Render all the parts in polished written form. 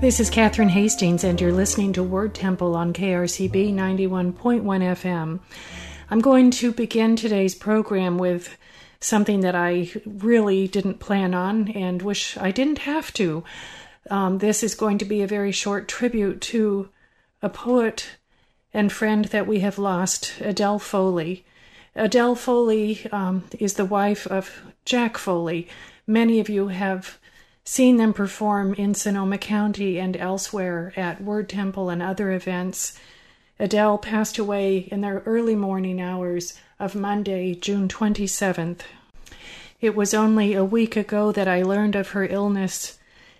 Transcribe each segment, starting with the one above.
This is Catherine Hastings, and you're listening to Word Temple on KRCB 91.1 FM. I'm going to begin today's program with something that I really didn't plan on and wish I didn't have to. This is going to be a very short tribute to a poet and friend that we have lost, Adele Foley. Adele Foley is the wife of Jack Foley. Many of you have seen them perform in Sonoma County and elsewhere at Word Temple and other events. Adele passed away in the early morning hours of Monday, June 27th. It was only a week ago that I learned of her illness,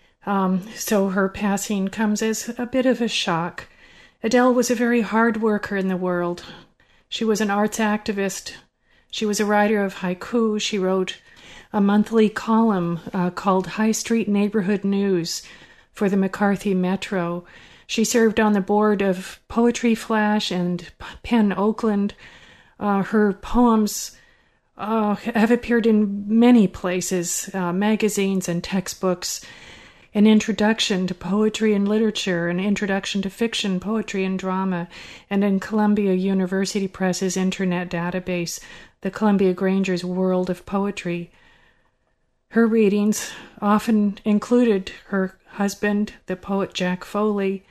so her passing comes as a bit of a shock. Adele was a very hard worker in the world. She was an arts activist. She was a writer of haiku. She wrote a monthly column called High Street Neighborhood News for the McCarthy Metro. She served on the board of Poetry Flash and Penn Oakland. Her poems have appeared in many places, magazines and textbooks. An introduction to poetry and literature, an introduction to fiction, poetry, and drama, and in Columbia University Press's internet database, the Columbia Granger's World of Poetry. Her readings often included her husband, the poet Jack Foley.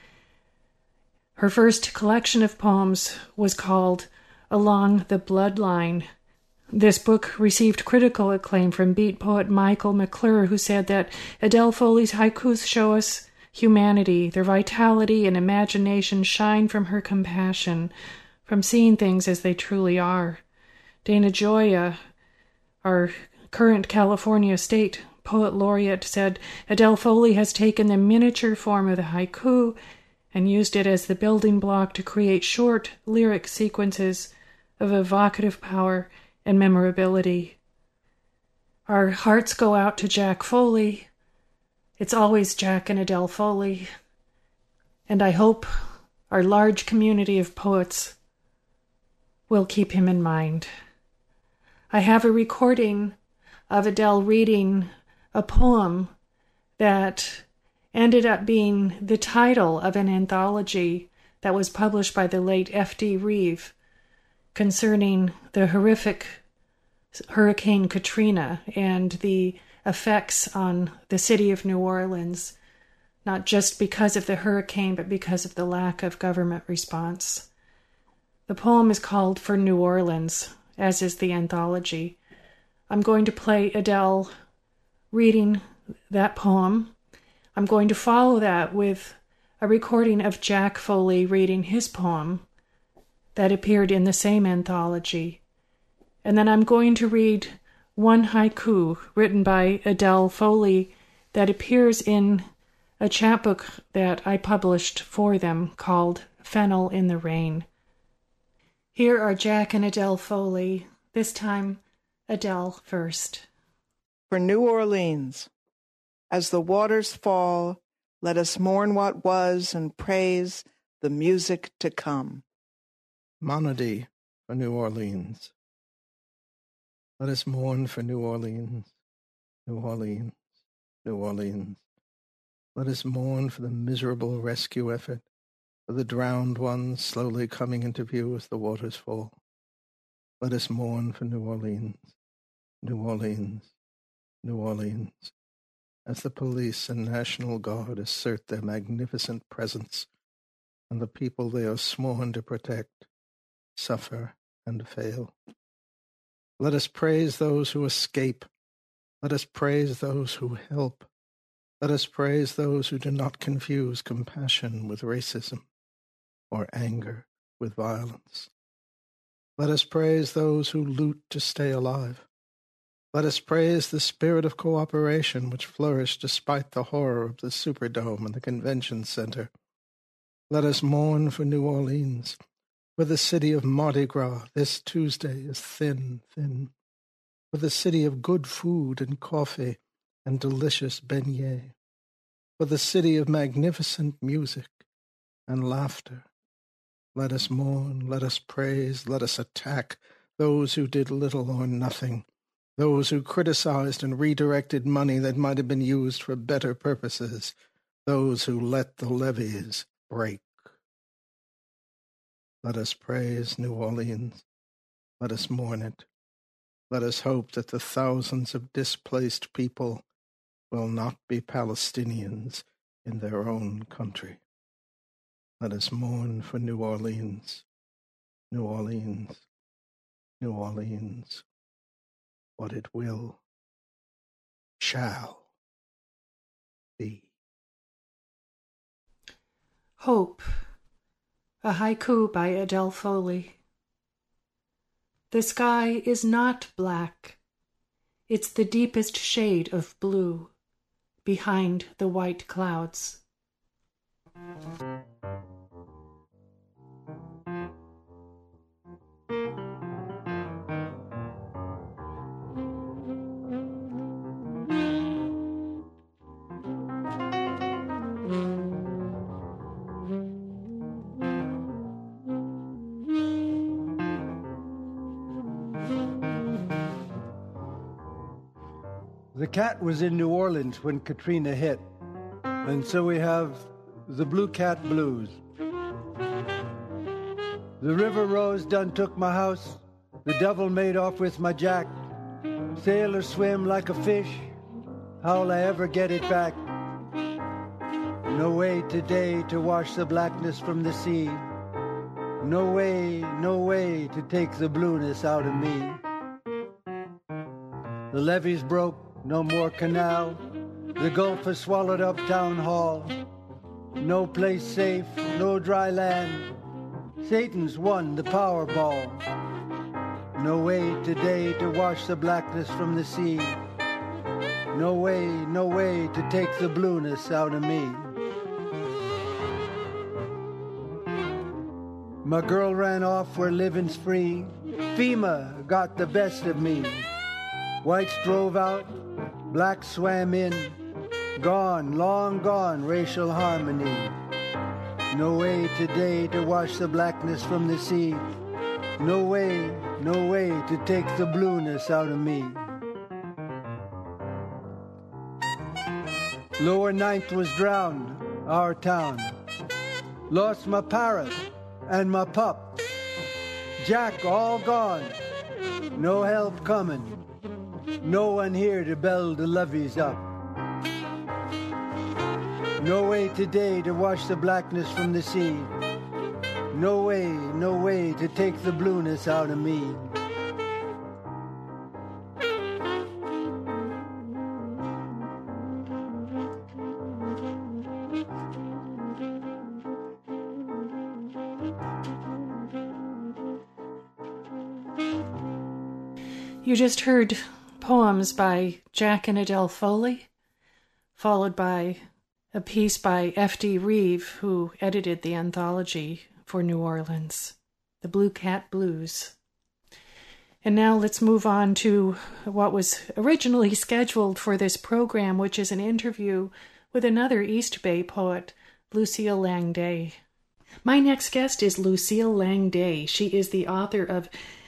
Her first collection of poems was called Along the Bloodline. This book received critical acclaim from beat poet Michael McClure, who said that Adele Foley's haikus show us humanity. Their vitality and imagination shine from her compassion, from seeing things as they truly are. Dana Gioia, our current California State Poet Laureate, said Adele Foley has taken the miniature form of the haiku and used it as the building block to create short lyric sequences of evocative power and memorability. Our hearts go out to Jack Foley. It's always Jack and Adele Foley. And I hope our large community of poets will keep him in mind. I have a recording of Adele reading a poem that ended up being the title of an anthology that was published by the late F.D. Reeve concerning the horrific Hurricane Katrina and the effects on the city of New Orleans, not just because of the hurricane, but because of the lack of government response. The poem is called For New Orleans, as is the anthology. I'm going to play Adele reading that poem. I'm going to follow that with a recording of Jack Foley reading his poem that appeared in the same anthology. And then I'm going to read one haiku written by Adele Foley that appears in a chapbook that I published for them called Fennel in the Rain. Here are Jack and Adele Foley, this time Adele first. For New Orleans, as the waters fall, let us mourn what was and praise the music to come. Monody for New Orleans. Let us mourn for New Orleans, New Orleans, New Orleans. Let us mourn for the miserable rescue effort, for the drowned ones slowly coming into view as the waters fall. Let us mourn for New Orleans, New Orleans, New Orleans, as the police and National Guard assert their magnificent presence, and the people they are sworn to protect suffer and fail. Let us praise those who escape. Let us praise those who help. Let us praise those who do not confuse compassion with racism or anger with violence. Let us praise those who loot to stay alive. Let us praise the spirit of cooperation which flourished despite the horror of the Superdome and the Convention Center. Let us mourn for New Orleans, for the city of Mardi Gras this Tuesday is thin, thin, for the city of good food and coffee and delicious beignets, for the city of magnificent music and laughter. Let us mourn, let us praise, let us attack those who did little or nothing, those who criticized and redirected money that might have been used for better purposes, those who let the levees break. Let us praise New Orleans. Let us mourn it. Let us hope that the thousands of displaced people will not be Palestinians in their own country. Let us mourn for New Orleans. New Orleans, New Orleans, what it will, shall be. Hope, a haiku by Adele Foley. The sky is not black. It's the deepest shade of blue behind the white clouds. The cat was in New Orleans when Katrina hit, and so we have the Blue Cat Blues. The river rose done took my house, the devil made off with my jack. Sailor swim like a fish, how'll I ever get it back? No way today to wash the blackness from the sea. No way to take the blueness out of me. The levees broke, no more canal. The Gulf has swallowed up town hall. No place safe, no dry land. Satan's won the Powerball. No way today to wash the blackness from the sea. No way to take the blueness out of me. My girl ran off where living's free. FEMA got the best of me. Whites drove out, blacks swam in. Gone, long gone, racial harmony. No way today to wash the blackness from the sea. No way to take the blueness out of me. Lower Ninth was drowned, our town. Lost my parrot and my pup. Jack all gone, no help coming. No one here to build the levees up. No way today to wash the blackness from the sea. No way to take the blueness out of me. You just heard poems by Jack and Adele Foley, followed by a piece by F.D. Reeve, who edited the anthology for New Orleans, the Blue Cat Blues. And now let's move on to what was originally scheduled for this program, which is an interview with another East Bay poet, Lucille Lang Day. My next guest is Lucille Lang Day. She is the author of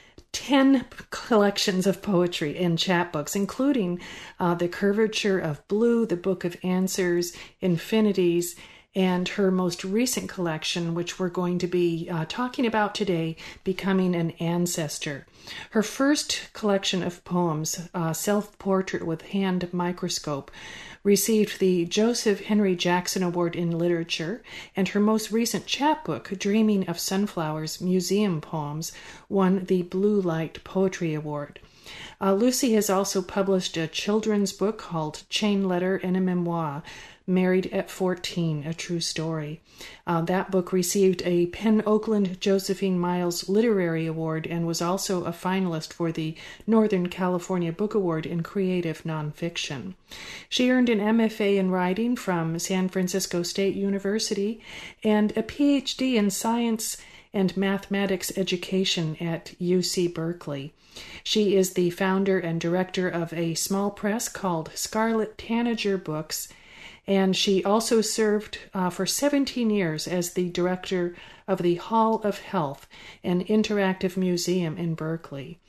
10 collections of poetry and chapbooks, including The Curvature of Blue, The Book of Answers, Infinities, and her most recent collection, which we're going to be talking about today, Becoming an Ancestor. Her first collection of poems, Self-Portrait with Hand Microscope, received the Joseph Henry Jackson Award in Literature, and her most recent chapbook, Dreaming of Sunflowers, Museum Poems, won the Blue Light Poetry Award. Lucy has also published a children's book called Chain Letter and a Memoir, Married at 14, A True Story. That book received a Penn Oakland Josephine Miles Literary Award and was also a finalist for the Northern California Book Award in Creative Nonfiction. She earned an MFA in writing from San Francisco State University and a PhD in Science and Mathematics Education at UC Berkeley. She is the founder and director of a small press called Scarlett Tanager Books, and she also served for 17 years as the director of the Hall of Health, an interactive museum in Berkeley.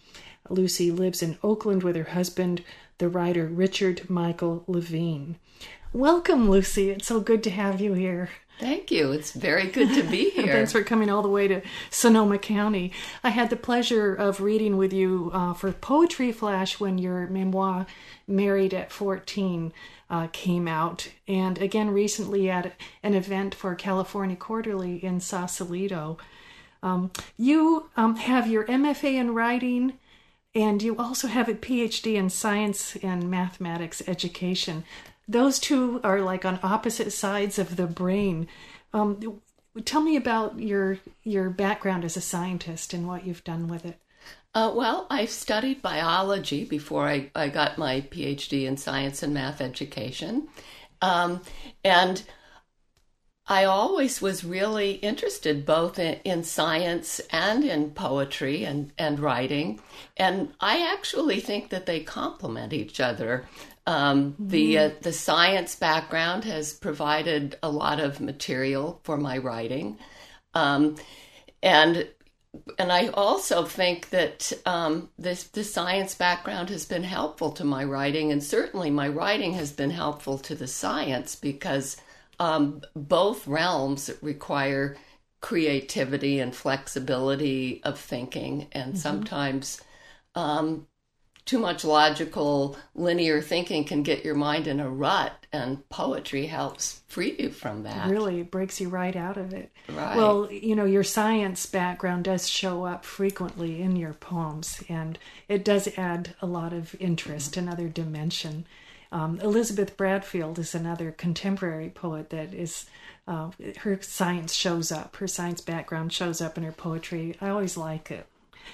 Lucy lives in Oakland with her husband, the writer Richard Michael Levine. Welcome, Lucy. It's so good to have you here. Thank you. It's very good to be here. Thanks for coming all the way to Sonoma County. I had the pleasure of reading with you for Poetry Flash when your memoir, Married at 14, came out. And again, recently at an event for California Quarterly in Sausalito. You have your MFA in writing, and you also have a PhD in science and mathematics education. Those two are like on opposite sides of the brain. Tell me about your background as a scientist and what you've done with it. Well, I studied biology before I got my PhD in science and math education. And I always was really interested both in science and in poetry and writing. And I actually think that they complement each other. The science background has provided a lot of material for my writing. And I also think that the science background has been helpful to my writing, and certainly my writing has been helpful to the science because both realms require creativity and flexibility of thinking, and sometimes too much logical, linear thinking can get your mind in a rut, and poetry helps free you from that. Really, it breaks you right out of it. Right. Well, your science background does show up frequently in your poems, and it does add a lot of interest, another dimension. Elizabeth Bradfield is another contemporary poet that is, her science shows up, her science background shows up in her poetry. I always like it.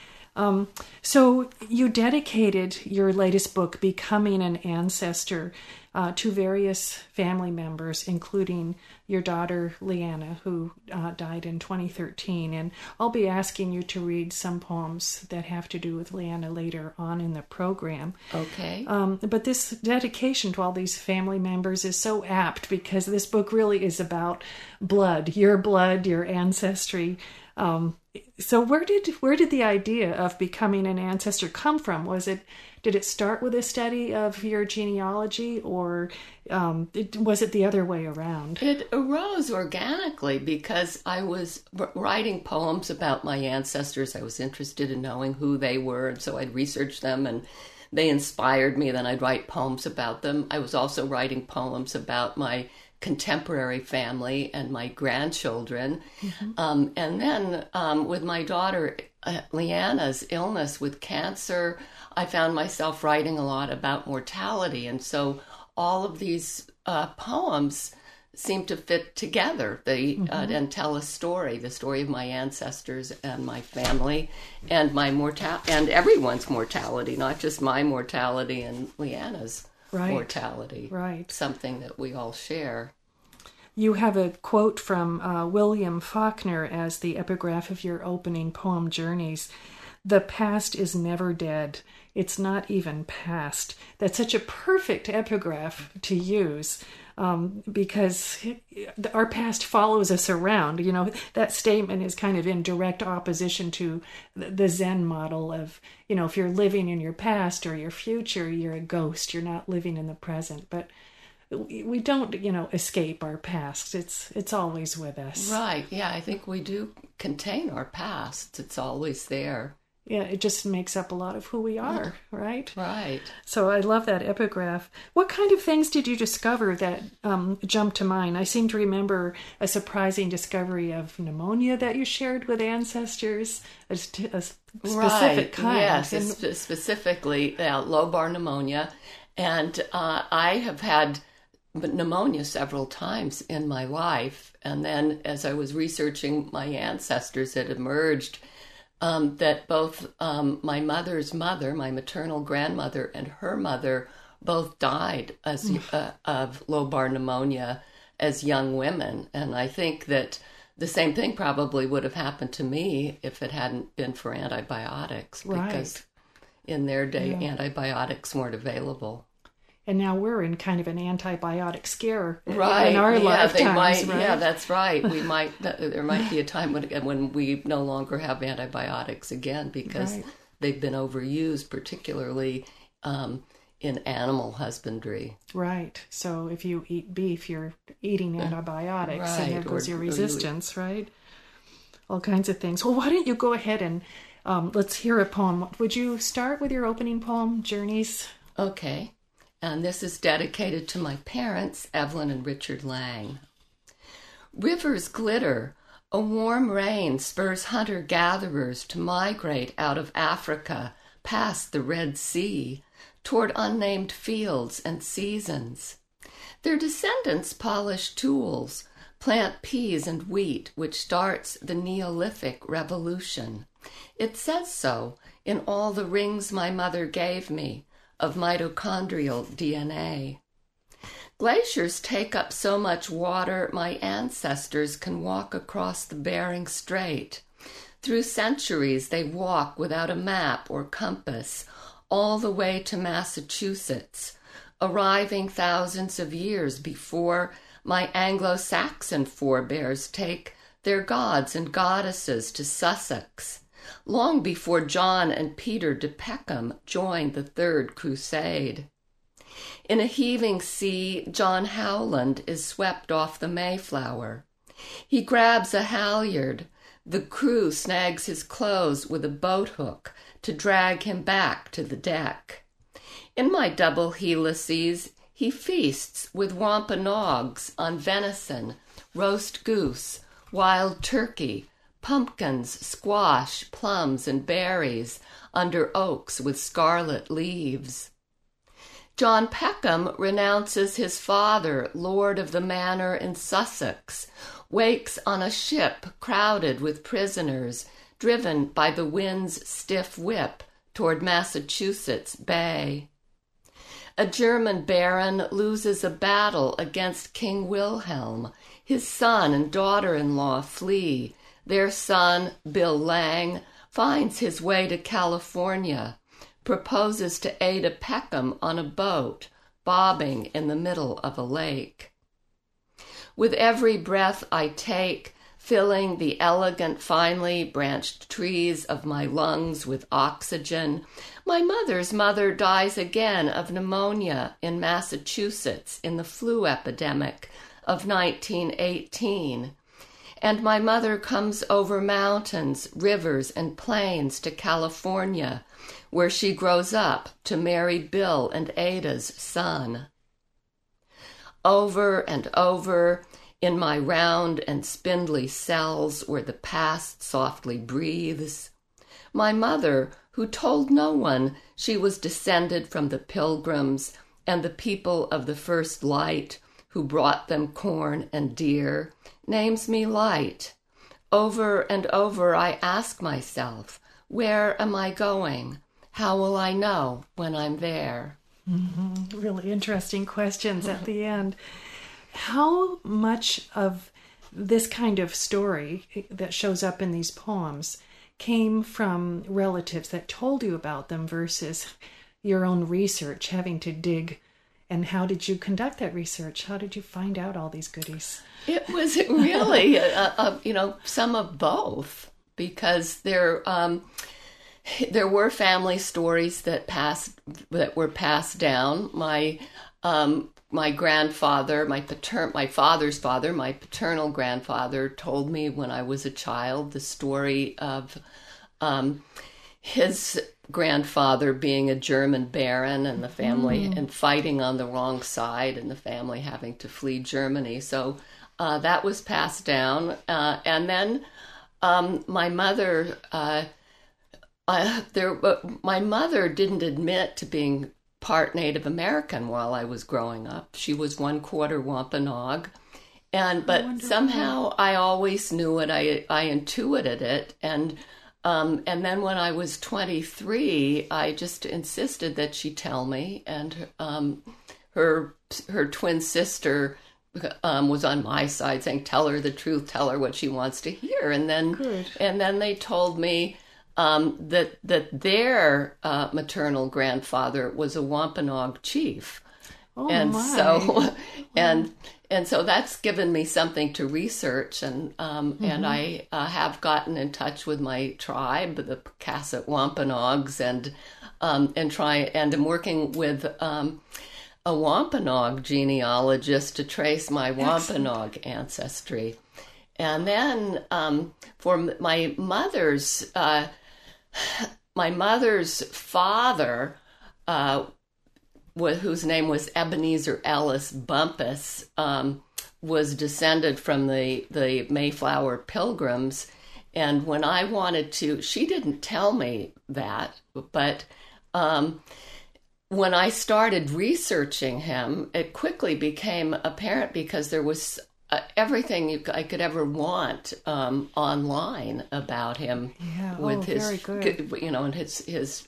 So you dedicated your latest book, Becoming an Ancestor, to various family members, including your daughter, Leanna, who died in 2013. And I'll be asking you to read some poems that have to do with Leanna later on in the program. Okay. But this dedication to all these family members is so apt because this book really is about blood, your ancestry. So where did the idea of becoming an ancestor come from? Did it start with a study of your genealogy, or was it the other way around? It arose organically because I was writing poems about my ancestors. I was interested in knowing who they were, and so I'd research them, and they inspired me. Then I'd write poems about them. I was also writing poems about my contemporary family and my grandchildren. And then with my daughter Leanna's illness with cancer, I found myself writing a lot about mortality. And so all of these poems seem to fit together and tell a story, the story of my ancestors and my family and and everyone's mortality, not just my mortality and Leanna's mortality. Right. Something that we all share. You have a quote from William Faulkner as the epigraph of your opening poem, Journeys. The past is never dead. It's not even past. That's such a perfect epigraph to use because our past follows us around. That statement is kind of in direct opposition to the Zen model of, if you're living in your past or your future, you're a ghost. You're not living in the present. But we don't, escape our past. It's always with us. Right. Yeah, I think we do contain our past. It's always there. Yeah, it just makes up a lot of who we are, right? Right. So I love that epigraph. What kind of things did you discover that jumped to mind? I seem to remember a surprising discovery of pneumonia that you shared with ancestors, a specific kind. Yes, specifically lobar pneumonia. And I have had pneumonia several times in my life. And then as I was researching my ancestors, it emerged that both my mother's mother, my maternal grandmother, and her mother both died of lobar pneumonia as young women. And I think that the same thing probably would have happened to me if it hadn't been for antibiotics, because in their day, antibiotics weren't available. And now we're in kind of an antibiotic scare in our lifetimes, right? Yeah, that's right. There might be a time when we no longer have antibiotics again because they've been overused, particularly in animal husbandry. Right. So if you eat beef, you're eating antibiotics, Right. and there goes your resistance, right? All kinds of things. Well, why don't you go ahead and let's hear a poem. Would you start with your opening poem, Journeys? Okay. And this is dedicated to my parents, Evelyn and Richard Lang. Rivers glitter. A warm rain spurs hunter-gatherers to migrate out of Africa past the Red Sea toward unnamed fields and seasons. Their descendants polish tools, plant peas and wheat, which starts the Neolithic revolution. It says so in all the rings my mother gave me of mitochondrial DNA. Glaciers take up so much water my ancestors can walk across the Bering Strait. Through centuries they walk without a map or compass, all the way to Massachusetts, arriving thousands of years before my Anglo-Saxon forebears take their gods and goddesses to Sussex, long before John and Peter de Peckham joined the Third Crusade. In a heaving sea, John Howland is swept off the Mayflower. He grabs a halyard. The crew snags his clothes with a boat hook to drag him back to the deck. In my double helices, he feasts with wampanogs on venison, roast goose, wild turkey, pumpkins, squash, plums, and berries under oaks with scarlet leaves. John Peckham renounces his father, lord of the manor in Sussex, wakes on a ship crowded with prisoners, driven by the wind's stiff whip toward Massachusetts Bay. A German baron loses a battle against King Wilhelm. His son and daughter-in-law flee. Their son, Bill Lang, finds his way to California, proposes to Ada Peckham on a boat, bobbing in the middle of a lake. With every breath I take, filling the elegant, finely branched trees of my lungs with oxygen, my mother's mother dies again of pneumonia in Massachusetts in the flu epidemic of 1918. And my mother comes over mountains, rivers, and plains to California, where she grows up to marry Bill and Ada's son. Over and over, in my round and spindly cells where the past softly breathes, my mother, who told no one she was descended from the Pilgrims and the people of the first light who brought them corn and deer, names me Light. Over and over I ask myself, where am I going? How will I know when I'm there? Mm-hmm. Really interesting questions at the end. How much of this kind of story that shows up in these poems came from relatives that told you about them versus your own research, having to dig? And how did you conduct that research? How did you find out all these goodies? It was really, some of both, because there were family stories that were passed down. My grandfather, my father's father, my paternal grandfather, told me when I was a child the story of his grandfather being a German baron and the family and fighting on the wrong side and the family having to flee Germany. So that was passed down. And then my mother didn't admit to being part Native American while I was growing up. She was 1/4 Wampanoag. But somehow I always knew it. I intuited it. And then when I was 23, I just insisted that she tell me. And her twin sister was on my side, saying, "Tell her the truth. Tell her what she wants to hear." And then they told me that their maternal grandfather was a Wampanoag chief, Oh, and my. so and so that's given me something to research, and and I have gotten in touch with my tribe, the Pocasset Wampanoags, and I'm working with a Wampanoag genealogist to trace my Wampanoag ancestry. And then for my mother's father, whose name was Ebenezer Ellis Bumpus, was descended from the Mayflower Pilgrims. And when I wanted to, she didn't tell me that, but when I started researching him, it quickly became apparent because there was everything I could ever want online about him. Yeah. With his, very good. And his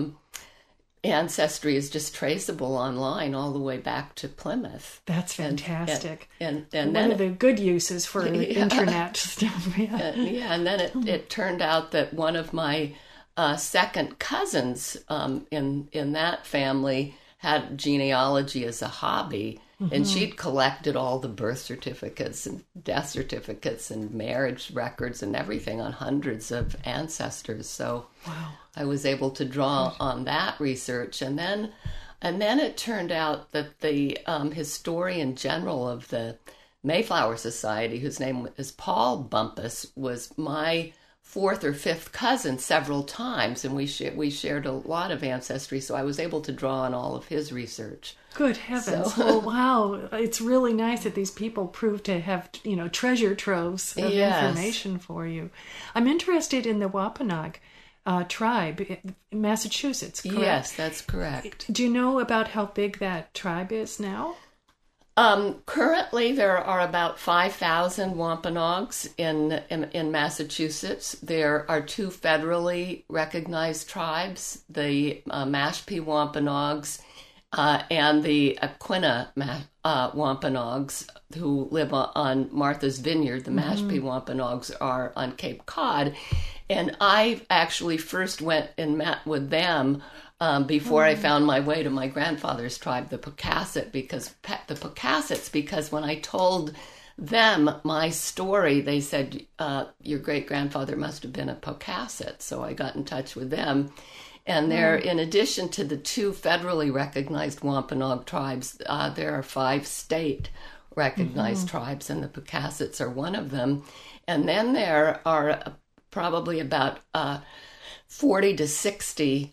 ancestry is just traceable online all the way back to Plymouth. That's fantastic. And one then of the good uses for internet stuff. Yeah. And then it turned out that one of my second cousins in that family had genealogy as a hobby, and she'd collected all the birth certificates and death certificates and marriage records and everything on hundreds of ancestors. So Wow. I was able to draw on that research, and then it turned out that the historian general of the Mayflower Society, whose name is Paul Bumpus, was my fourth or fifth cousin several times, and we shared a lot of ancestry, so I was able to draw on all of his research. Good heavens. So- Well, wow. It's really nice that these people prove to have, treasure troves of Yes. information for you. I'm interested in the Wampanoag tribe in Massachusetts, correct? Yes, that's correct. Do you know about how big that tribe is now? Currently, there are about 5,000 Wampanoags in Massachusetts. There are two federally recognized tribes, the Mashpee Wampanoags and the Aquinnah Wampanoags, who live on Martha's Vineyard. The Mashpee Wampanoags are on Cape Cod. And I actually first went and met with them before I found my way to my grandfather's tribe, the Pocasset, because when I told them my story, they said, your great-grandfather must have been a Pocasset. So I got in touch with them. And there, in addition to the two federally recognized Wampanoag tribes, there are 5 state recognized tribes, and the Pocassets are one of them. And then there are probably about 40 to 60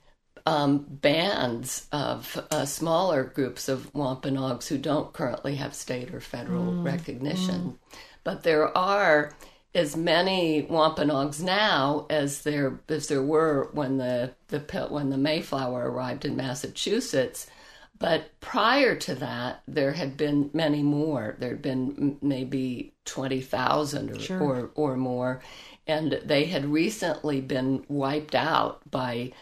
bands of smaller groups of Wampanoags who don't currently have state or federal recognition. But there are as many Wampanoags now as there were when the Mayflower arrived in Massachusetts. But prior to that, there had been many more. There had been maybe 20,000 or more, and they had recently been wiped out by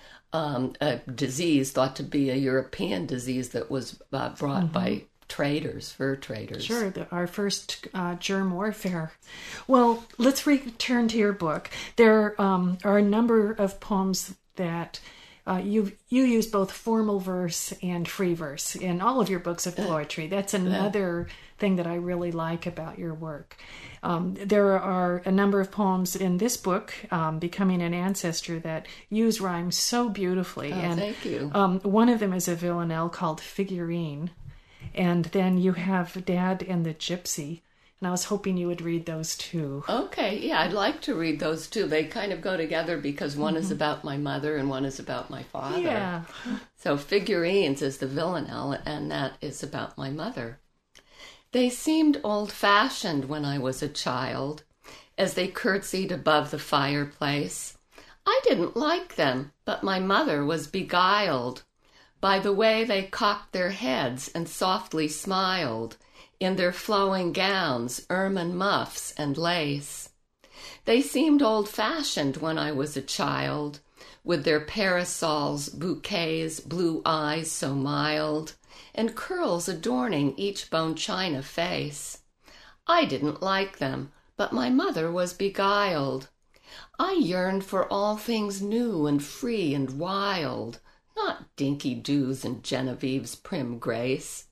a disease thought to be a European disease that was brought by fur traders. Sure, our first germ warfare. Well, let's return to your book. There are a number of poems that you use both formal verse and free verse in all of your books of poetry. That's another thing that I really like about your work. There are a number of poems in this book, Becoming an Ancestor, that use rhyme so beautifully. Thank you. One of them is a villanelle called Figurine. And then you have Dad and the Gypsy. And I was hoping you would read those too. Okay, yeah, I'd like to read those too. They kind of go together because one is about my mother and one is about my father. Yeah. So Figurines is the villanelle, and that is about my mother. They seemed old-fashioned when I was a child, as they curtsied above the fireplace. I didn't like them, but my mother was beguiled by the way they cocked their heads and softly smiled in their flowing gowns, ermine muffs, and lace. They seemed old-fashioned when I was a child, with their parasols, bouquets, blue eyes so mild, and curls adorning each bone china face. I didn't like them, but my mother was beguiled. I yearned for all things new and free and wild, not dinky dews and Genevieve's prim grace.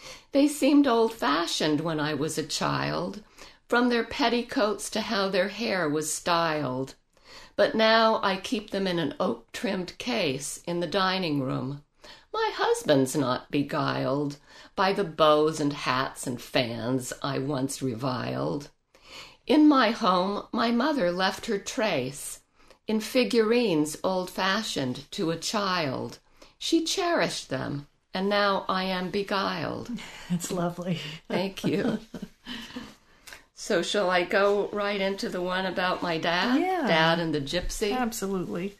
They seemed old-fashioned when I was a child, from their petticoats to how their hair was styled. But now I keep them in an oak-trimmed case in the dining room. My husband's not beguiled by the bows and hats and fans I once reviled. In my home my mother left her trace, in figurines old-fashioned to a child. She cherished them, and now I am beguiled. It's lovely. Thank you. So shall I go right into the one about my dad? Yeah. Dad and the gypsy? Absolutely.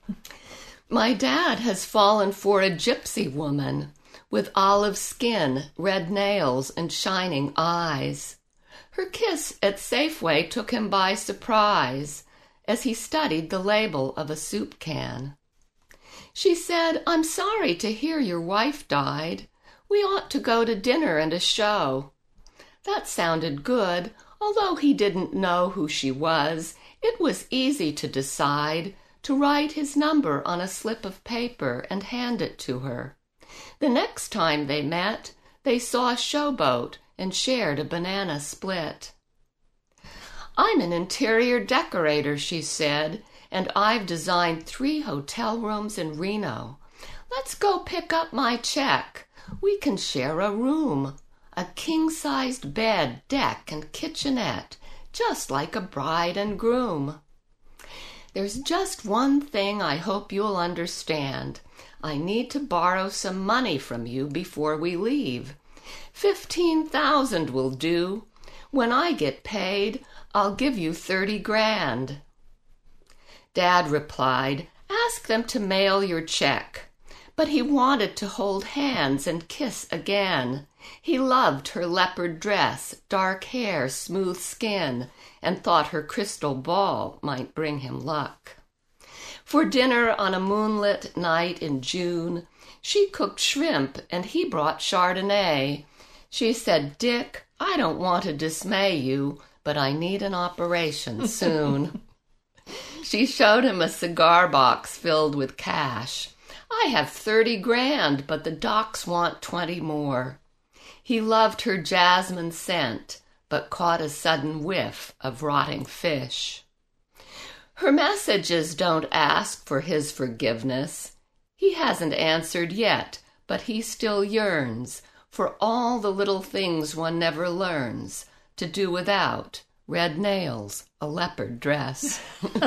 My dad has fallen for a gypsy woman with olive skin, red nails, and shining eyes. Her kiss at Safeway took him by surprise as he studied the label of a soup can. She said, "I'm sorry to hear your wife died. We ought to go to dinner and a show." That sounded good. Although he didn't know who she was, it was easy to decide to write his number on a slip of paper and hand it to her. The next time they met, they saw a showboat and shared a banana split. "I'm an interior decorator," she said, "and I've designed 3 hotel rooms in Reno. Let's go pick up my check. We can share a room. A king-sized bed, deck, and kitchenette, just like a bride and groom. There's just one thing I hope you'll understand. I need to borrow some money from you before we leave. 15,000 will do. When I get paid, I'll give you 30 grand. Dad replied, "Ask them to mail your check." But he wanted to hold hands and kiss again. He loved her leopard dress, dark hair, smooth skin, and thought her crystal ball might bring him luck. For dinner on a moonlit night in June, she cooked shrimp and he brought Chardonnay. She said, "Dick, I don't want to dismay you, but I need an operation soon." She showed him a cigar box filled with cash. "I have 30 grand, but the docs want 20 more. He loved her jasmine scent, but caught a sudden whiff of rotting fish. Her messages don't ask for his forgiveness. He hasn't answered yet, but he still yearns for all the little things one never learns to do without: red nails, a leopard dress.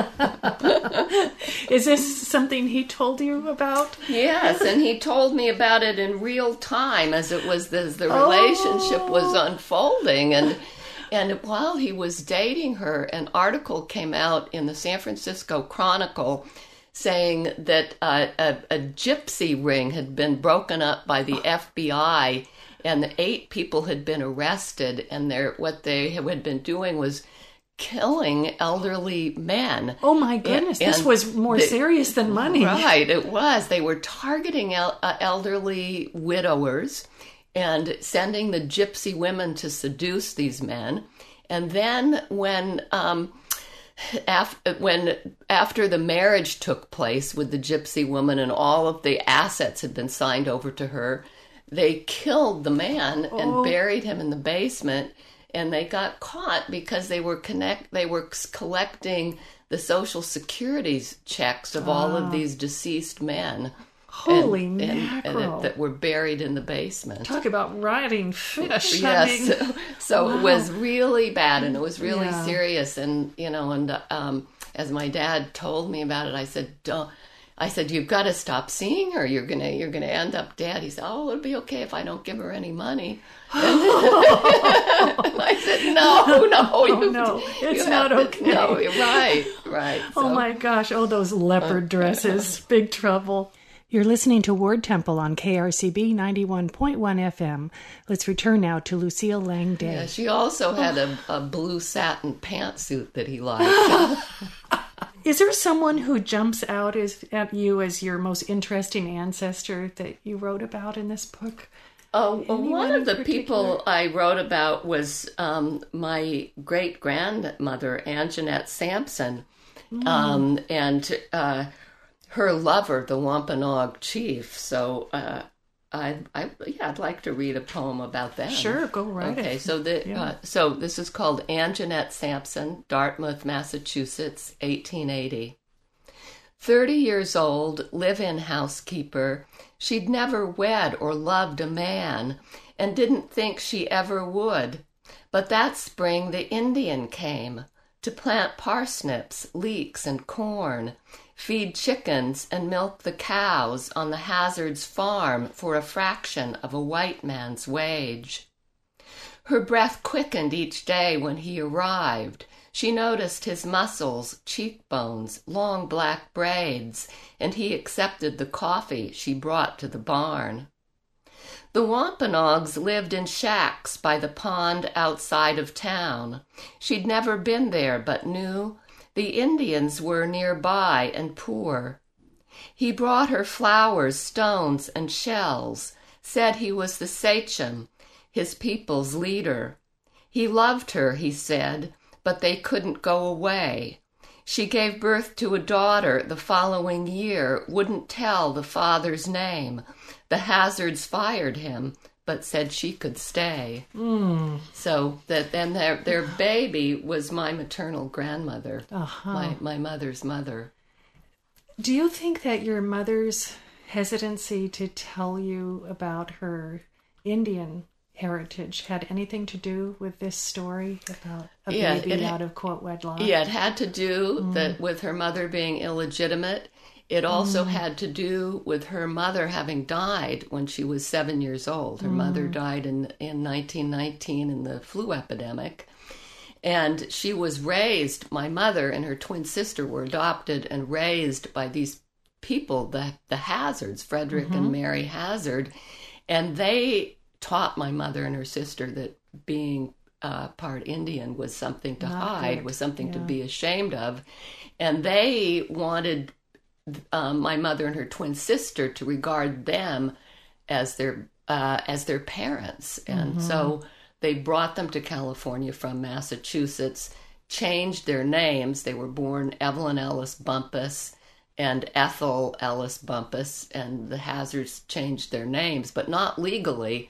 Is this something he told you about? Yes, and he told me about it in real time as the relationship was unfolding. And while he was dating her, an article came out in the San Francisco Chronicle saying that a gypsy ring had been broken up by the FBI, and 8 people had been arrested, and what they had been doing was killing elderly men. Oh my goodness, this was more serious than money. Right, it was. They were targeting elderly widowers and sending the gypsy women to seduce these men. And then when after the marriage took place with the gypsy woman and all of the assets had been signed over to her, they killed the man and buried him in the basement. And they got caught because they were collecting the Social Security checks of all of these deceased men. Holy mackerel. That were buried in the basement. Talk about rotting fish. Yes. So wow. It was really bad, and it was really serious. And, as my dad told me about it, I said, "You've got to stop seeing her. You're gonna end up dead." He said, "Oh, it'll be okay if I don't give her any money." And I said, "No, it's not okay." No, you're right. Oh my gosh! Oh, those leopard dresses, big trouble. You're listening to Word Temple on KRCB 91.1 FM. Let's return now to Lucille Lang Day. Yeah, she also had a blue satin pantsuit that he liked. Is there someone who jumps out at you as your most interesting ancestor that you wrote about in this book? One of the people I wrote about was my great-grandmother, Anjanette Sampson, and her lover, the Wampanoag chief. So I'd like to read a poem about them. Sure, go right ahead. Okay, so this is called Anjanette Sampson, Dartmouth, Massachusetts, 1880. 30 years old, live-in housekeeper, she'd never wed or loved a man, and didn't think she ever would. But that spring the Indian came to plant parsnips, leeks, and corn, feed chickens and milk the cows on the Hazards farm for a fraction of a white man's wage. Her breath quickened each day when he arrived. She noticed his muscles, cheekbones, long black braids, and he accepted the coffee she brought to the barn. The Wampanoags lived in shacks by the pond outside of town. She'd never been there, but knew the Indians were nearby and poor. He brought her flowers, stones, and shells, said he was the sachem, his people's leader. He loved her, he said, but they couldn't go away. She gave birth to a daughter the following year, wouldn't tell the father's name. The Hazards fired him, but said she could stay. So then their baby was my maternal grandmother, my mother's mother. Do you think that your mother's hesitancy to tell you about her Indian heritage had anything to do with this story about a baby out of quote wedlock? Yeah, it had to do with her mother being illegitimate. It also had to do with her mother having died when she was 7 years old. Her mother died in 1919 in the flu epidemic. And she was raised, my mother and her twin sister were adopted and raised by these people, the Hazards, Frederick and Mary Hazard. And they taught my mother and her sister that being part Indian was something to hide, was something to be ashamed of. And they wanted my mother and her twin sister to regard them as their parents. And so they brought them to California from Massachusetts, changed their names. They were born Evelyn Ellis Bumpus and Ethel Ellis Bumpus, and the Hazards changed their names, but not legally,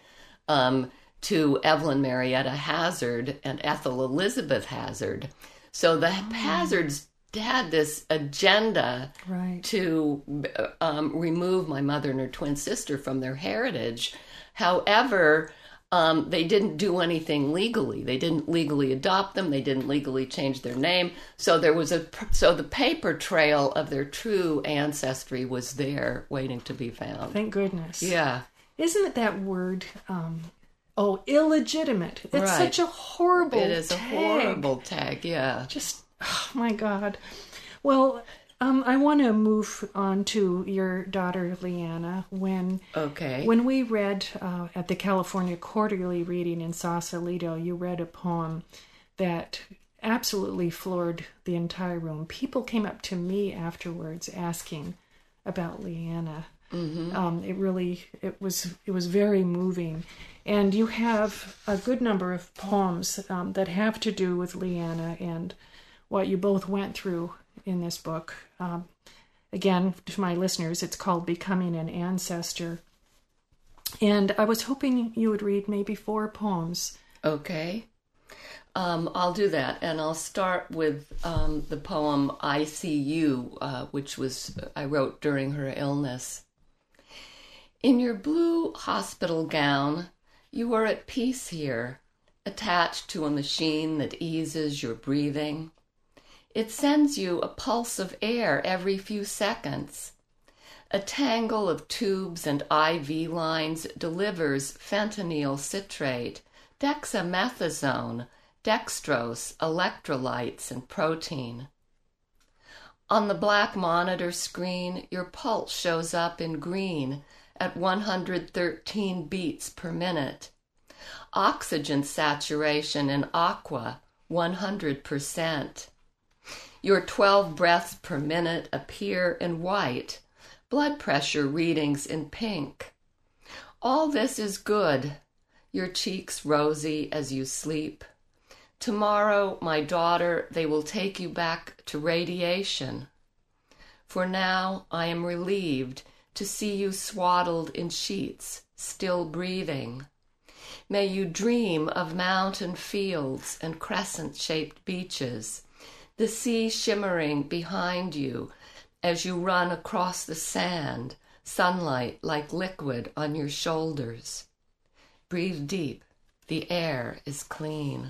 to Evelyn Marietta Hazard and Ethel Elizabeth Hazard. So the Hazards had this agenda to remove my mother and her twin sister from their heritage. However, they didn't do anything legally. They didn't legally adopt them. They didn't legally change their name. So the paper trail of their true ancestry was there, waiting to be found. Thank goodness. Yeah. Isn't it that word? Illegitimate. It's such a horrible tag. It is a horrible tag. Yeah. Just, oh my God. Well, I want to move on to your daughter, Leanna. When we read at the California Quarterly reading in Sausalito, you read a poem that absolutely floored the entire room. People came up to me afterwards asking about Leanna. It was very moving. And you have a good number of poems that have to do with Leanna and what you both went through in this book. Again, to my listeners, it's called Becoming an Ancestor. And I was hoping you would read maybe 4 poems. Okay. I'll do that. And I'll start with the poem I See You, which I wrote during her illness. In your blue hospital gown, you are at peace here, attached to a machine that eases your breathing. It sends you a pulse of air every few seconds. A tangle of tubes and IV lines delivers fentanyl citrate, dexamethasone, dextrose, electrolytes, and protein. On the black monitor screen, your pulse shows up in green at 113 beats per minute. Oxygen saturation in aqua, 100%. Your 12 breaths per minute appear in white, blood pressure readings in pink. All this is good, your cheeks rosy as you sleep. Tomorrow, my daughter, they will take you back to radiation. For now, I am relieved to see you swaddled in sheets, still breathing. May you dream of mountain fields and crescent-shaped beaches, the sea shimmering behind you as you run across the sand, sunlight like liquid on your shoulders. Breathe deep. The air is clean.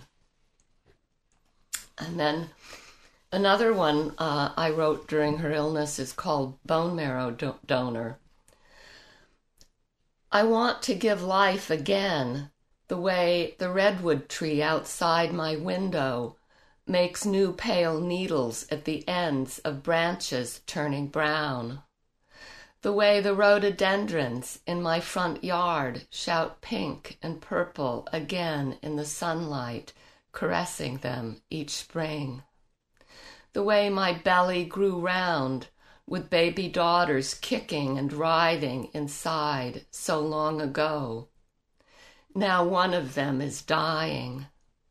And then another one I wrote during her illness is called Bone Marrow Donor. I want to give life again, the way the redwood tree outside my window makes new pale needles at the ends of branches turning brown. The way the rhododendrons in my front yard shout pink and purple again in the sunlight, caressing them each spring. The way my belly grew round with baby daughters kicking and writhing inside so long ago. Now one of them is dying.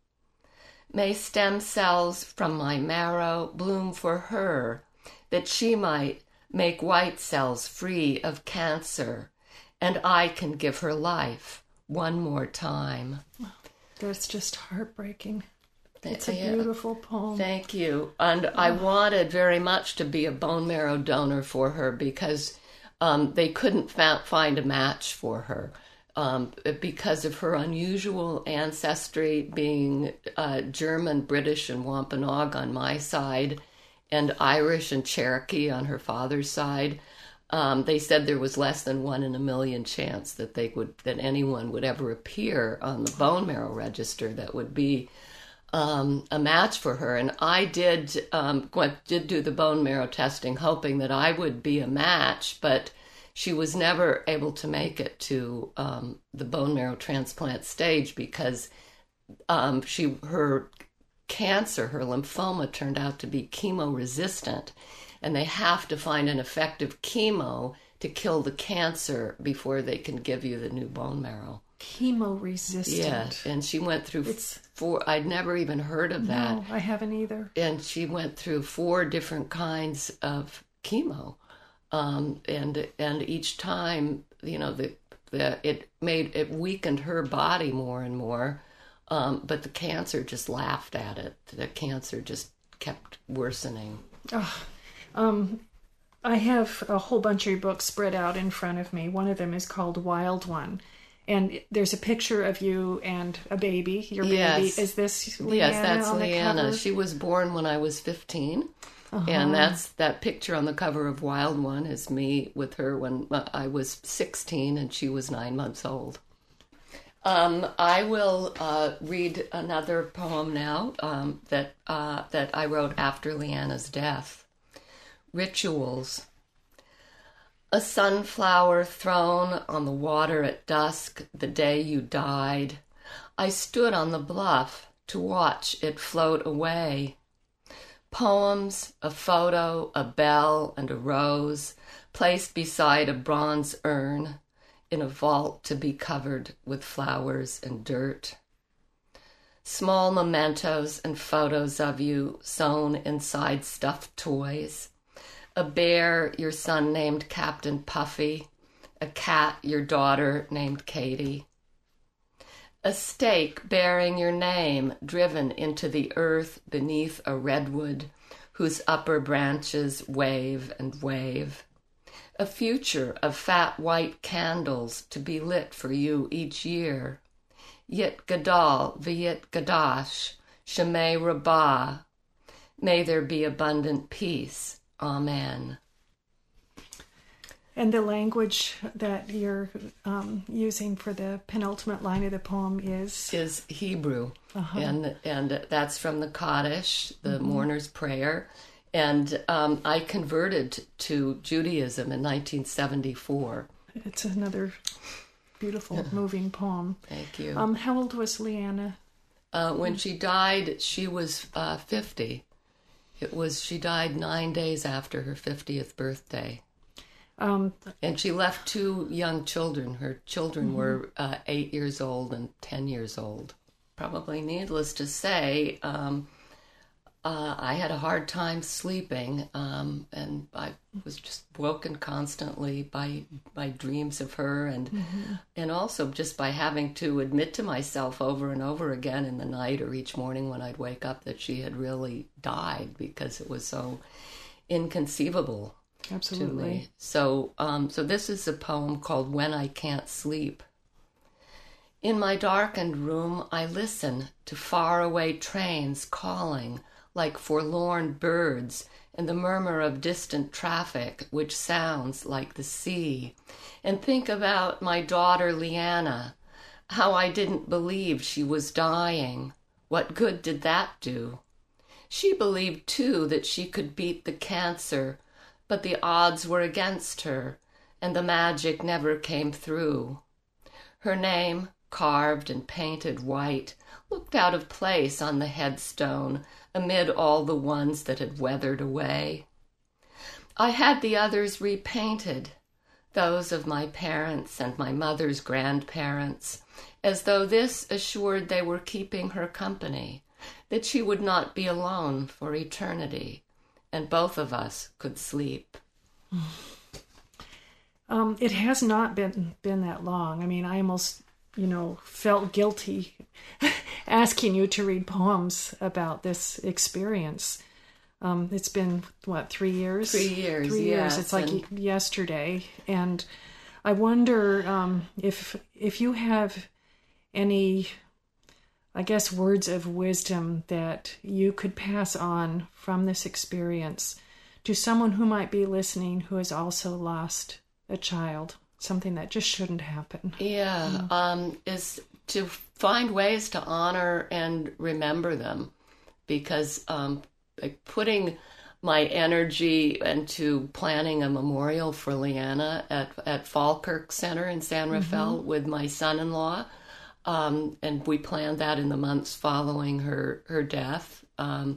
May stem cells from my marrow bloom for her, that she might make white cells free of cancer, and I can give her life one more time. That's just heartbreaking. It's a Yeah. beautiful poem. Thank you. And I wanted very much to be a bone marrow donor for her because they couldn't find a match for her. Because of her unusual ancestry, being German, British, and Wampanoag on my side, and Irish and Cherokee on her father's side, they said there was less than 1 in a million chance that anyone would ever appear on the bone marrow register that would be a match for her. And I did do the bone marrow testing, hoping that I would be a match, but she was never able to make it to the bone marrow transplant stage because her cancer, her lymphoma, turned out to be chemo resistant, and they have to find an effective chemo to kill the cancer before they can give you the new bone marrow. Chemo resistant. Yeah, and she went through I'd never even heard of that. No, I haven't either. And she went through 4 different kinds of chemo. And each time, it weakened her body more and more, but the cancer just laughed at it. The cancer just kept worsening. I have a whole bunch of your books spread out in front of me. One of them is called Wild One, and there's a picture of you and a baby. Your baby. Yes. Is this Leanna? Yes, that's on the Leanna. cover? She was born when I was 15. And that picture on the cover of Wild One is me with her when I was 16 and she was 9 months old. I will read another poem now that I wrote after Leanna's death. Rituals. A sunflower thrown on the water at dusk the day you died. I stood on the bluff to watch it float away. Poems, a photo, a bell, and a rose placed beside a bronze urn in a vault to be covered with flowers and dirt. Small mementos and photos of you sewn inside stuffed toys. A bear your son named Captain Puffy. A cat your daughter named Katie. A stake bearing your name driven into the earth beneath a redwood whose upper branches wave and wave. A future of fat white candles to be lit for you each year. Yit Gadal V'yit Gadash Shemay Rabbah. May there be abundant peace. Amen. And the language that you're using for the penultimate line of the poem is Hebrew, and that's from the Kaddish, the Mourner's Prayer. And I converted to Judaism in 1974. It's another beautiful, moving poem. Thank you. How old was Leanna? When she died, she was 50. She died 9 days after her 50th birthday. And she left 2 young children. Her children were 8 years old and 10 years old. Probably needless to say, I had a hard time sleeping, and I was just woken constantly by dreams of her, and also just by having to admit to myself over and over again in the night or each morning when I'd wake up that she had really died, because it was so inconceivable. Absolutely. To me. So this is a poem called When I Can't Sleep. In my darkened room, I listen to faraway trains calling like forlorn birds, and the murmur of distant traffic, which sounds like the sea, and think about my daughter Leanna, how I didn't believe she was dying. What good did that do? She believed, too, that she could beat the cancer, but the odds were against her, and the magic never came through. Her name, carved and painted white, looked out of place on the headstone amid all the ones that had weathered away. I had the others repainted, those of my parents and my mother's grandparents, as though this assured they were keeping her company, that she would not be alone for eternity, and both of us could sleep. It has not been that long. I mean, I almost, felt guilty asking you to read poems about this experience. It's been, 3 years? 3 years, 3 years. yes. It's like yesterday. And I wonder if you have any, I guess, words of wisdom that you could pass on from this experience to someone who might be listening who has also lost a child, something that just shouldn't happen. Yeah, is to find ways to honor and remember them, because like putting my energy into planning a memorial for Leanna at Falkirk Center in San Rafael with my son-in-law, and we planned that in the months following her death, and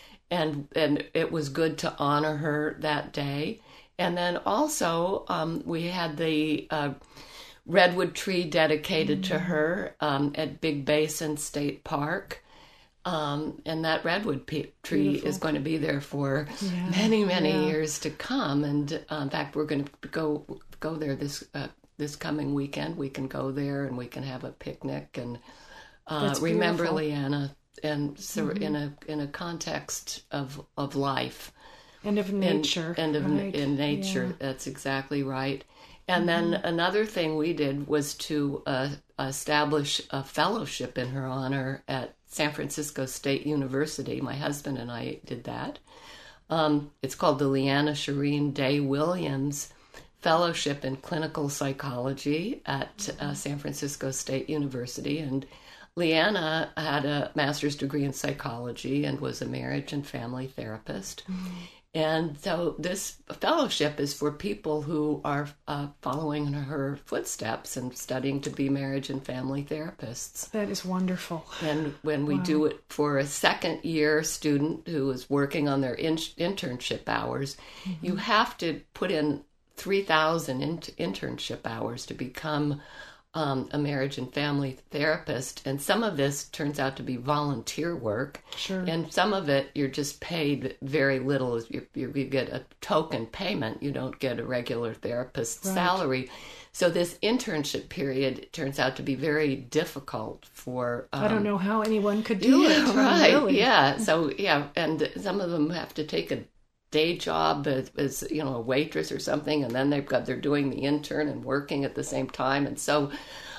it was good to honor her that day. And then also we had the redwood tree dedicated to her at Big Basin State Park. And that redwood tree Beautiful. is going to be there for many years to come. And in fact, we're going to go there this coming weekend. We can go there and we can have a picnic and remember Leanna, and so in a context of life. And of nature. In nature, Yeah. That's exactly right. And then another thing we did was to establish a fellowship in her honor at San Francisco State University. My husband and I did that. It's called the Leanna Shireen Day Williams Fellowship in Clinical Psychology at San Francisco State University. And Leanna had a master's degree in psychology and was a marriage and family therapist. And so this fellowship is for people who are following in her footsteps and studying to be marriage and family therapists. That is wonderful. And when we do it for a second-year student who is working on their internship hours, you have to put in 3,000 internship hours to become a marriage and family therapist. And some of this turns out to be volunteer work. Sure. And some of it you're just paid very little. You get a token payment. You don't get a regular therapist's salary. So this internship period turns out to be very difficult for... I don't know how anyone could do it. Right, really. yeah. So, yeah, and some of them have to take a day job as a waitress or something, and then they're doing the intern and working at the same time, and so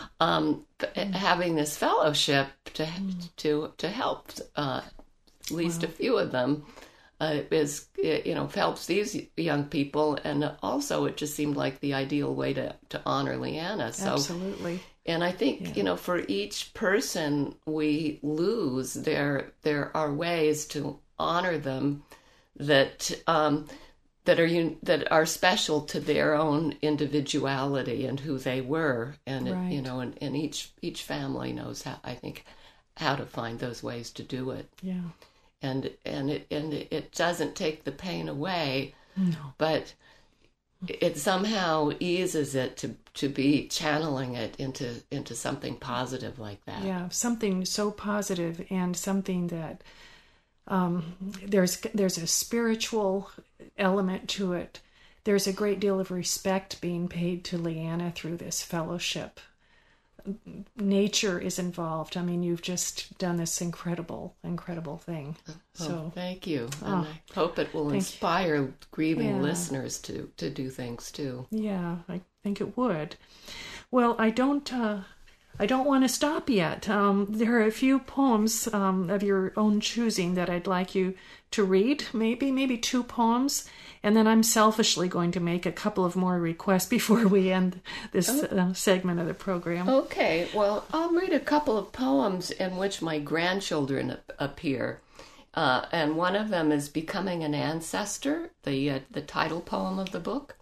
having this fellowship to help at least a few of them is helps these young people, and also it just seemed like the ideal way to honor Leanna. So absolutely. And I think for each person we lose, there are ways to honor them that are special to their own individuality and who they were, and and each family knows how to find those ways to do it. Yeah, and it doesn't take the pain away, but it somehow eases it to be channeling it into something positive like that. Yeah, something so positive and something that There's a spiritual element to it. There's a great deal of respect being paid to Leanna through this fellowship. Nature is involved. I mean, you've just done this incredible thing. So thank you. And I hope it will inspire grieving listeners to do things too. Yeah, I think it would. Well, I don't want to stop yet. There are a few poems of your own choosing that I'd like you to read. Maybe 2 poems. And then I'm selfishly going to make a couple of more requests before we end this segment of the program. Okay, well, I'll read a couple of poems in which my grandchildren appear. And one of them is Becoming an Ancestor, the title poem of the book.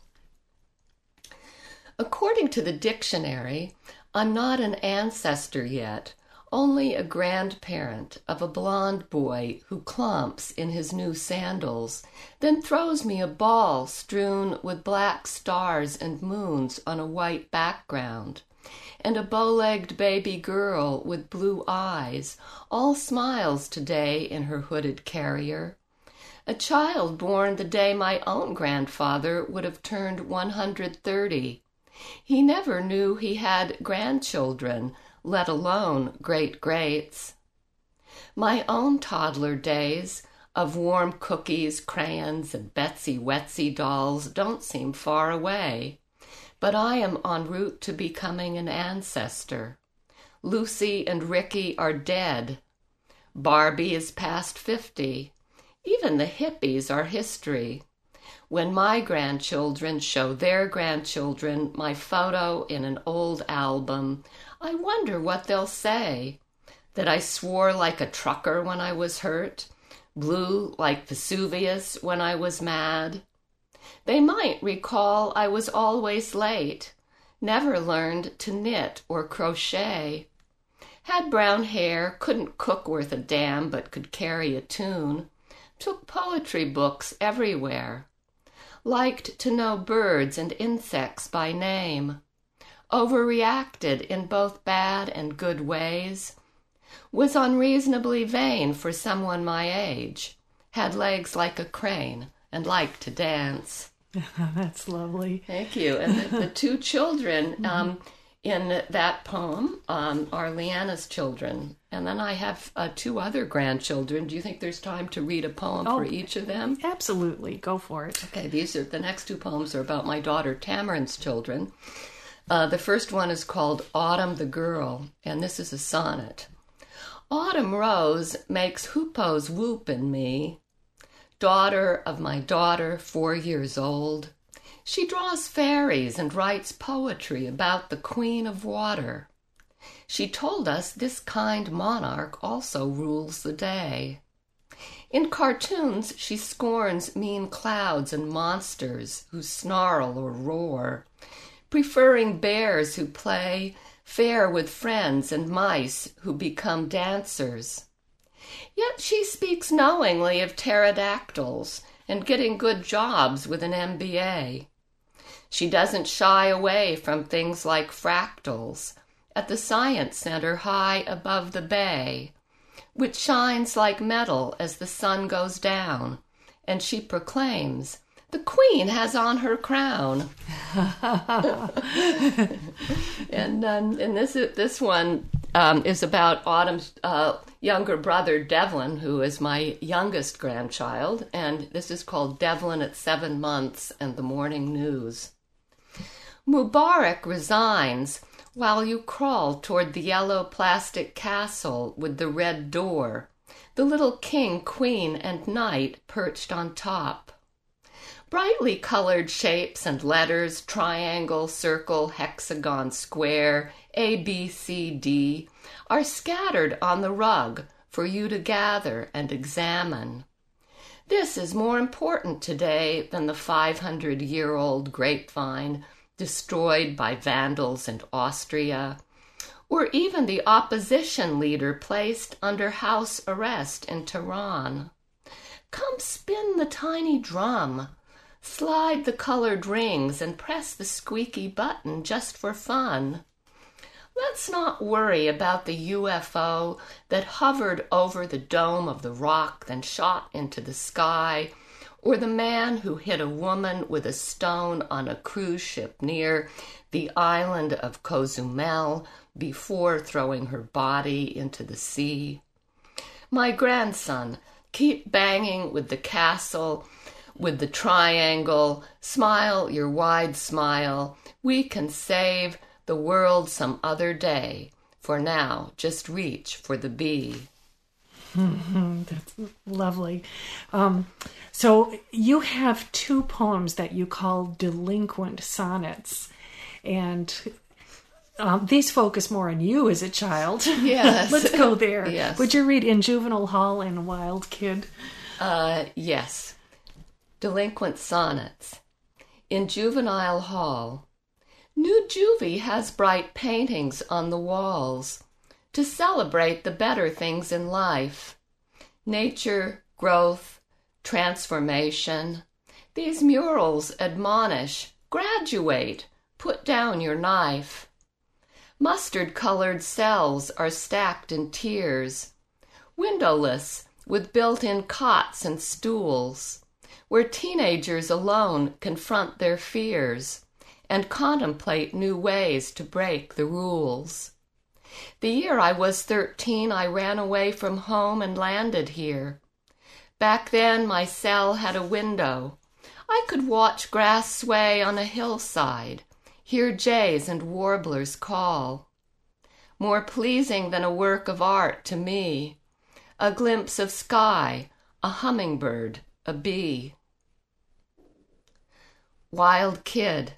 According to the dictionary, I'm not an ancestor yet, only a grandparent of a blond boy who clomps in his new sandals, then throws me a ball strewn with black stars and moons on a white background, and a bow-legged baby girl with blue eyes, all smiles today in her hooded carrier. A child born the day my own grandfather would have turned 130. He never knew he had grandchildren, let alone great-greats. My own toddler days of warm cookies, crayons, and Betsy Wetsy dolls don't seem far away, but I am en route to becoming an ancestor. Lucy and Ricky are dead. Barbie is past 50. Even the hippies are history. When my grandchildren show their grandchildren my photo in an old album, I wonder what they'll say. That I swore like a trucker when I was hurt, blew like Vesuvius when I was mad. They might recall I was always late, never learned to knit or crochet, had brown hair, couldn't cook worth a damn but could carry a tune, took poetry books everywhere, liked to know birds and insects by name, overreacted in both bad and good ways, was unreasonably vain for someone my age, had legs like a crane, and liked to dance. That's lovely. Thank you. And the 2 children in that poem are Leanna's children. And then I have 2 other grandchildren. Do you think there's time to read a poem for each of them? Absolutely. Go for it. Okay, the next 2 poems are about my daughter Tamarin's children. The first one is called Autumn the Girl, and this is a sonnet. Autumn Rose makes hoopos whoop in me. Daughter of my daughter, 4 years old. She draws fairies and writes poetry about the Queen of Water. She told us this kind monarch also rules the day. In cartoons, she scorns mean clouds and monsters who snarl or roar, preferring bears who play fair with friends and mice who become dancers. Yet she speaks knowingly of pterodactyls and getting good jobs with an MBA. She doesn't shy away from things like fractals at the Science Center high above the bay, which shines like metal as the sun goes down, and she proclaims, "The Queen has on her crown." And this one is about Autumn's younger brother, Devlin, who is my youngest grandchild, and this is called Devlin at 7 months and the Morning News. Mubarak resigns while you crawl toward the yellow plastic castle with the red door, the little king, queen, and knight perched on top. Brightly colored shapes and letters, triangle, circle, hexagon, square, A, B, C, D, are scattered on the rug for you to gather and examine. This is more important today than the 500-year-old grapevine destroyed by Vandals in Austria, or even the opposition leader placed under house arrest in Tehran. Come spin the tiny drum, slide the colored rings and press the squeaky button just for fun. Let's not worry about the UFO that hovered over the dome of the rock, then shot into the sky, or the man who hit a woman with a stone on a cruise ship near the island of Cozumel before throwing her body into the sea. My grandson, keep banging with the castle, with the triangle, smile your wide smile. We can save the world some other day. For now, just reach for the bee. That's lovely. So you have two poems that you call delinquent sonnets, and these focus more on you as a child. Yes. Let's go there. Yes. Would you read In Juvenile Hall and Wild Kid? Yes. Delinquent Sonnets. In Juvenile Hall. New Juvie has bright paintings on the walls to celebrate the better things in life. Nature, growth, transformation. These murals admonish, graduate, put down your knife. Mustard-colored cells are stacked in tiers, windowless with built-in cots and stools, where teenagers alone confront their fears and contemplate new ways to break the rules. The year I was 13, I ran away from home and landed here. Back then, my cell had a window. I could watch grass sway on a hillside, hear jays and warblers call. More pleasing than a work of art to me, a glimpse of sky, a hummingbird, a bee. Wild Kid.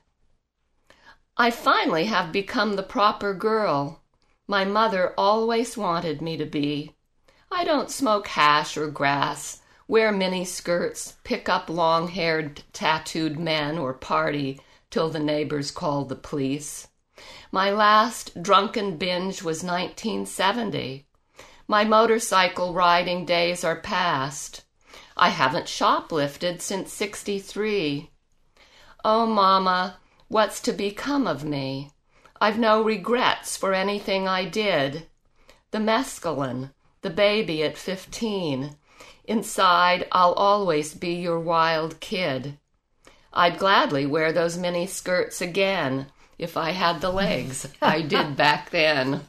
I finally have become the proper girl my mother always wanted me to be. I don't smoke hash or grass, wear mini skirts, pick up long-haired tattooed men, or party till the neighbors call the police. My last drunken binge was 1970. My motorcycle riding days are past. I haven't shoplifted since 63. Oh, Mama, what's to become of me? I've no regrets for anything I did. The mescaline, the baby at 15. Inside, I'll always be your wild kid. I'd gladly wear those mini skirts again if I had the legs I did back then.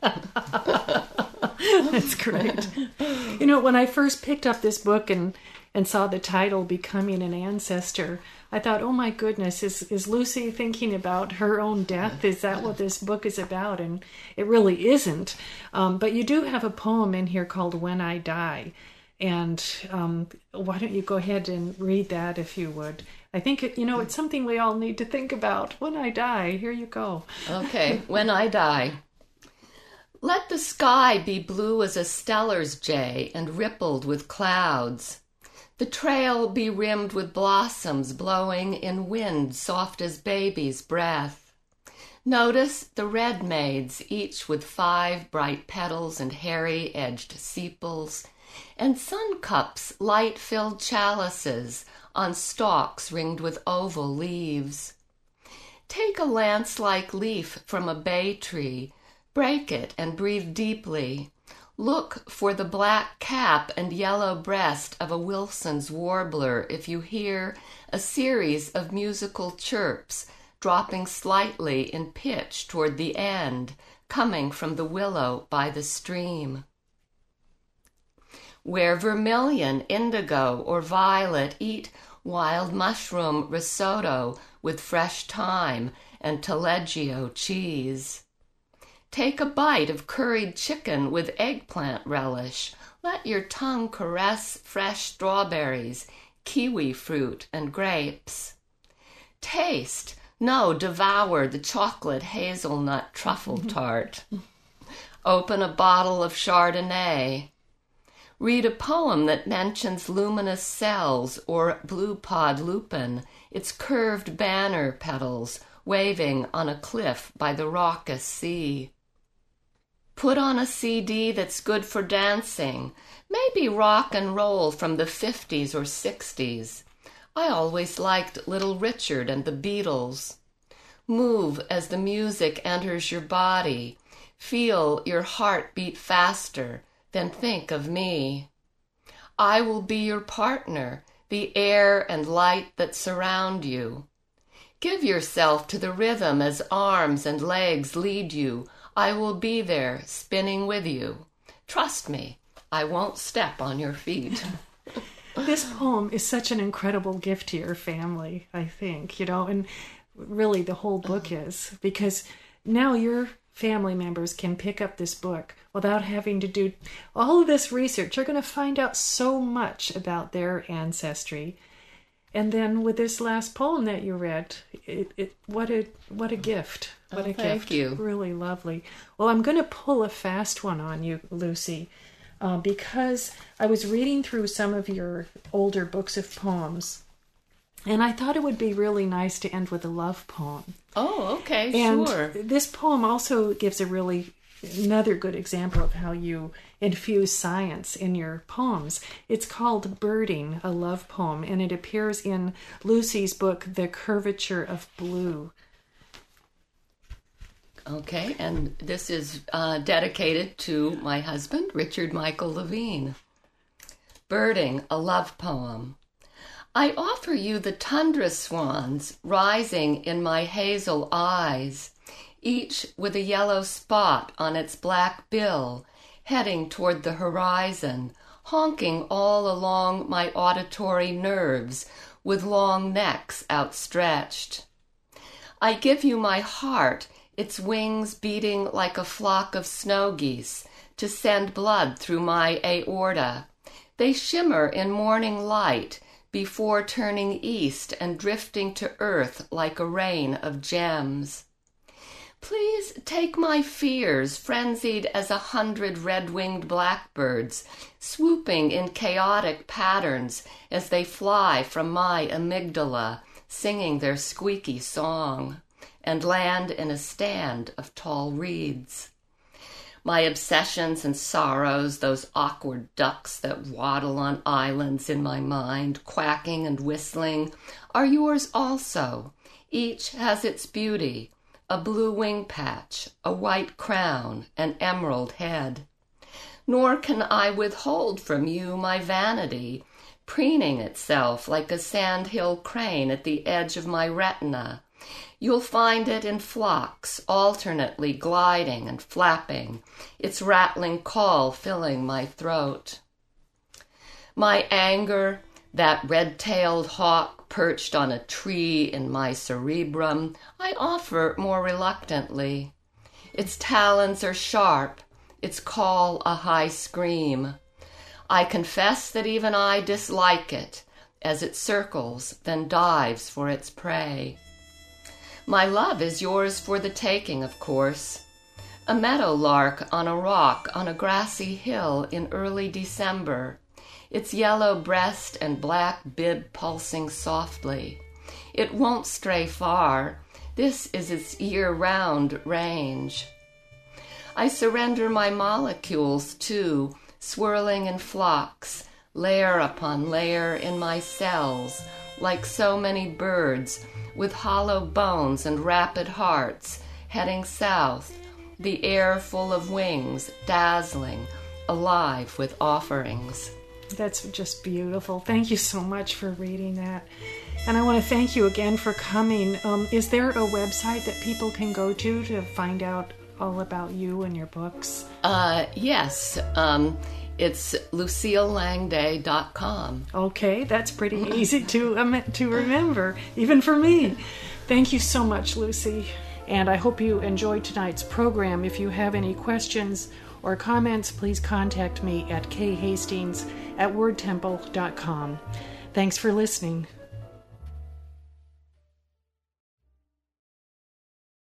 That's great. You know, when I first picked up this book and saw the title, Becoming an Ancestor, I thought, oh my goodness, is Lucy thinking about her own death? Is that what this book is about? And it really isn't. But you do have a poem in here called When I Die. And why don't you go ahead and read that if you would? I think, it's something we all need to think about. When I die, here you go. Okay, when I die. Let the sky be blue as a stellar's jay and rippled with clouds. The trail be rimmed with blossoms blowing in wind soft as baby's breath. Notice the red maids, each with 5 bright petals and hairy-edged sepals, and sun cups, light-filled chalices on stalks ringed with oval leaves. Take a lance-like leaf from a bay tree, break it and breathe deeply. Look for the black cap and yellow breast of a Wilson's warbler if you hear a series of musical chirps dropping slightly in pitch toward the end, coming from the willow by the stream. Where vermilion, indigo, or violet eat wild mushroom risotto with fresh thyme and taleggio cheese. Take a bite of curried chicken with eggplant relish. Let your tongue caress fresh strawberries, kiwi fruit, and grapes. Taste, no, devour the chocolate hazelnut truffle tart. Open a bottle of Chardonnay. Read a poem that mentions luminous cells or blue pod lupin, its curved banner petals waving on a cliff by the raucous sea. Put on a CD that's good for dancing, maybe rock and roll from the 50s or 60s. I always liked Little Richard and the Beatles. Move as the music enters your body. Feel your heart beat faster, then think of me. I will be your partner, the air and light that surround you. Give yourself to the rhythm as arms and legs lead you. I will be there, spinning with you. Trust me, I won't step on your feet. This poem is such an incredible gift to your family, I think, and really the whole book is, because now your family members can pick up this book without having to do all of this research. You're going to find out so much about their ancestry. And then with this last poem that you read, what a gift. What a thank gift. You. Really lovely. Well, I'm going to pull a fast one on you, Lucy, because I was reading through some of your older books of poems, and I thought it would be really nice to end with a love poem. Oh, okay, and sure. This poem also gives another good example of how you infuse science in your poems. It's called Birding, a love poem, and it appears in Lucy's book, The Curvature of Blue. Okay, and this is dedicated to my husband, Richard Michael Levine. Birding, a love poem. I offer you the tundra swans rising in my hazel eyes, each with a yellow spot on its black bill, heading toward the horizon, honking all along my auditory nerves with long necks outstretched. I give you my heart, its wings beating like a flock of snow geese, to send blood through my aorta. They shimmer in morning light before turning east and drifting to earth like a rain of gems. Please take my fears, frenzied as 100 red-winged blackbirds, swooping in chaotic patterns as they fly from my amygdala, singing their squeaky song, and land in a stand of tall reeds. My obsessions and sorrows, those awkward ducks that waddle on islands in my mind, quacking and whistling, are yours also. Each has its beauty, a blue wing patch, a white crown, an emerald head. Nor can I withhold from you my vanity, preening itself like a sandhill crane at the edge of my retina. You'll find it in flocks, alternately gliding and flapping, its rattling call filling my throat. My anger, that red-tailed hawk perched on a tree in my cerebrum, I offer more reluctantly. Its talons are sharp, its call a high scream. I confess that even I dislike it, as it circles, then dives for its prey. My love is yours for the taking, of course. A meadowlark on a rock on a grassy hill in early December, its yellow breast and black bib pulsing softly. It won't stray far. This is its year-round range. I surrender my molecules, too, swirling in flocks, layer upon layer in my cells, like so many birds, with hollow bones and rapid hearts, heading south, the air full of wings, dazzling, alive with offerings. That's just beautiful. Thank you so much for reading that. And I want to thank you again for coming. Is there a website that people can go to find out all about you and your books? Yes. It's LucilleLangday.com. Okay, that's pretty easy to remember, even for me. Thank you so much, Lucy. And I hope you enjoyed tonight's program. If you have any questions or comments, please contact me at khastings@wordtemple.com. Thanks for listening.